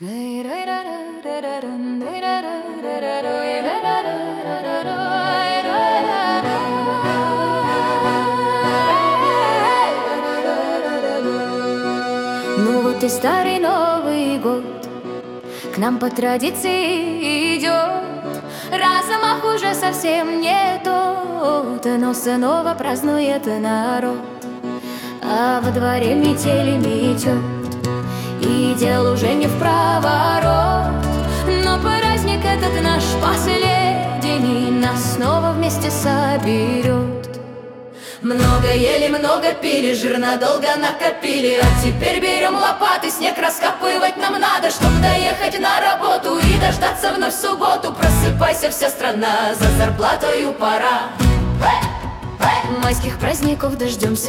Ну вот и старый Новый год к нам по традиции идет. Размах уже совсем не тот, но снова празднует народ. А во дворе метели метет, и дел уже не в проворот. Но праздник этот наш последний нас снова вместе соберет. Много ели, много пили, жир надолго накопили, а теперь берем лопаты, снег раскапывать нам надо, чтоб доехать на работу и дождаться вновь субботу. Просыпайся, вся страна, за зарплатою пора. Майских праздников дождемся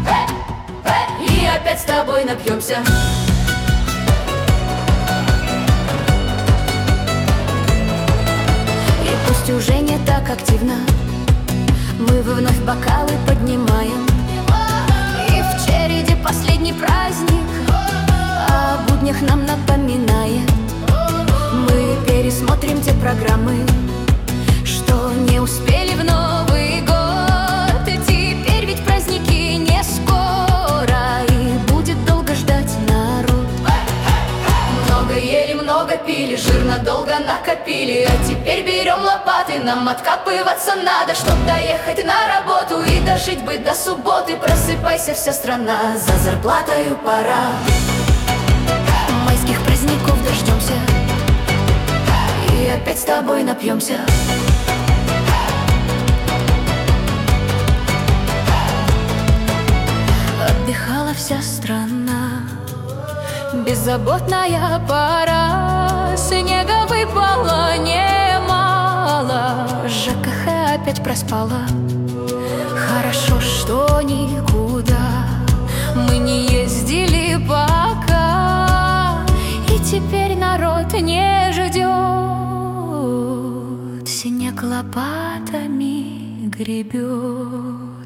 и опять с тобой напьемся. И пусть уже не так активно мы вновь бокалы поднимаем, и в череде последний праздник о буднях нам напоминает. Мы пересмотрим те программы, что не успели в Новый год. Теперь ведь праздники не скоро, и будет долго ждать народ. Много ели, много пили, жир надолго накопили, а теперь берем лопаты, нам откапываться надо, чтоб доехать на работу и дожить бы до субботы. Просыпайся, вся страна, за зарплатою пора. Майских праздников дождемся и опять с тобой напьемся. Отдыхала вся страна, беззаботная пора. Снега выпало немало, ЖКХ опять проспала. Хорошо, что никуда мы не ездили пока, и теперь народ не ждет, снег лопатами гребет.